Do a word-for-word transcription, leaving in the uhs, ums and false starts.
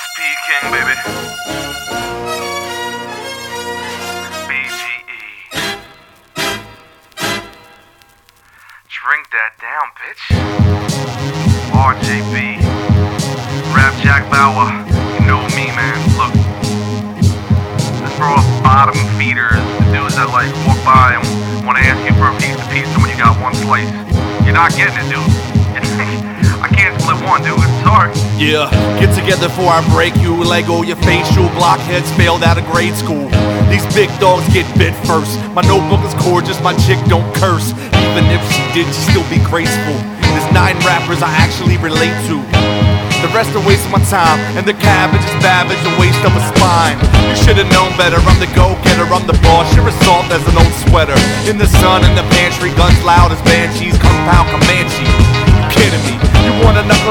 Speed King, baby. B G E. Drink that down, bitch. R J B. Rap Jack Bauer. You know me, man. Look. This for all bottom feeders, the dudes that like walk by and want to ask you for a piece of pizza when you got one slice. You're not getting it, dude. I can't split one, dude. Sorry. Yeah, get together before I break you. Lego your facial blockheads failed out of grade school. These big dogs get bit first. My notebook is gorgeous, my chick don't curse. Even if she did, she still be graceful. There's nine rappers I actually relate to. The rest are wasting my time, and the cabbage is babbage, a waste of a spine. You should've known better, I'm the go-getter, I'm the boss. You're as soft as an old sweater. In the sun, in the pantry, guns loud as banshees, compound Comanche. You kidding me? You wanna knuckle